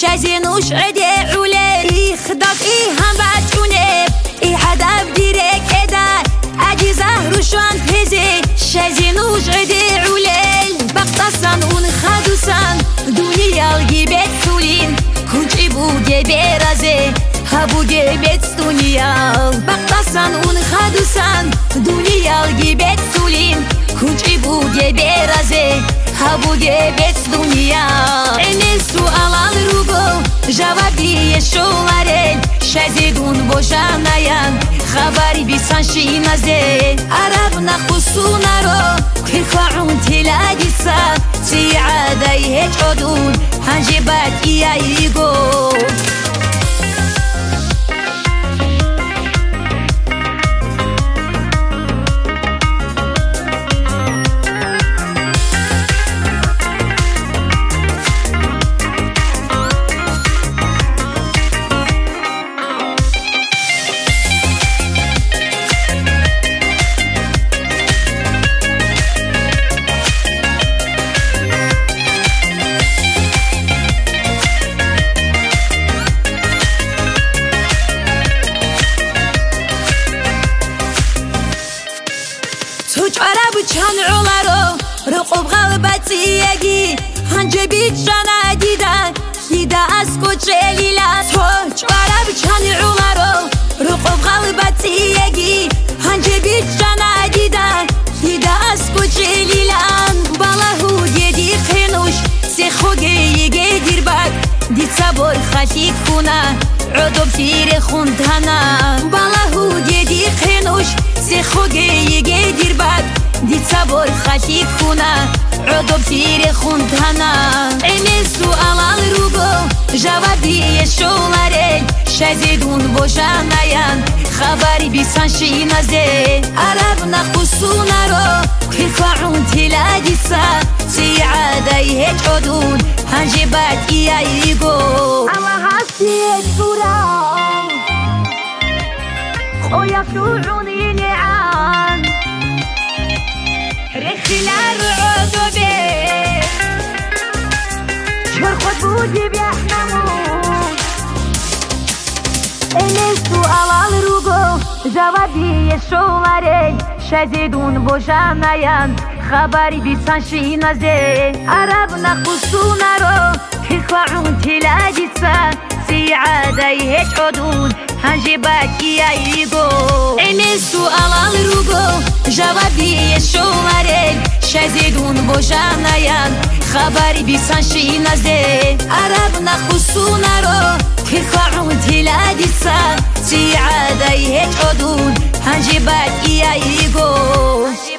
شزينوش عدي علي خدط هم بچونه هدف ديرك ادا اجي زهر شوان تهزي شزينوش عدي علي بقتصن اون خدوسن دنيا الجيبت سولين كنتي بوجي برازي هبوجي بيت دنيا بقتصن اون خدوسن دنيا الجيبت سولين كنتي بوجي برازي هبوجي بيت دنيا این سوالان رو گو جوابی شولاره شزیدون بوشاناyan خبری بیسان شینازه عرب نخوصونا رو کفاعون تلاجیسا سیعادای هیچ عدون هنجبات ایایگو عرب چند علارو رقب غلبتی اگی هنجه بیت جانا دیده از کچه لیلا توچ عرب چند علارو رقب غلبتی اگی هنجه بیت جانا دیده از کچه لیلان بالا دیدی خینوش سی خوگه یگه دیر بک دید سبور خطی کنه عدب تیر خوندهنه بالا دیدی خینوش سی خوگه یگه دیر بک دید سبور خطی کنه عدب تیر خوندهنه این سوالان رو گو جوابی شولاره شزیدون بوشاناyan خبری بیسان شینازه عرب نخوصونا رو کفاعون تلاجیسا سیعادای هیچ عدون هنجبات ایایگو اما هستیت برام خویا فلوعونی نعان رخلار عدبه شر خود بودی بیحنمون این سوالان رو گو جوابی شولاره شزیدون بوشاناyan خبری بیسان شینازه عرب نخوصونا رو کفاعون تلاجیسا سیعادای هیچ عدون هنجبات ایایگو این سوالان رو گو جوابی شولاره شزیدون بوشاناyan خبری بیسان شینازه عرب نخوصونا رو کفاعون تلاجیسا سیعادای هیچ عدون هنجبات ایایگو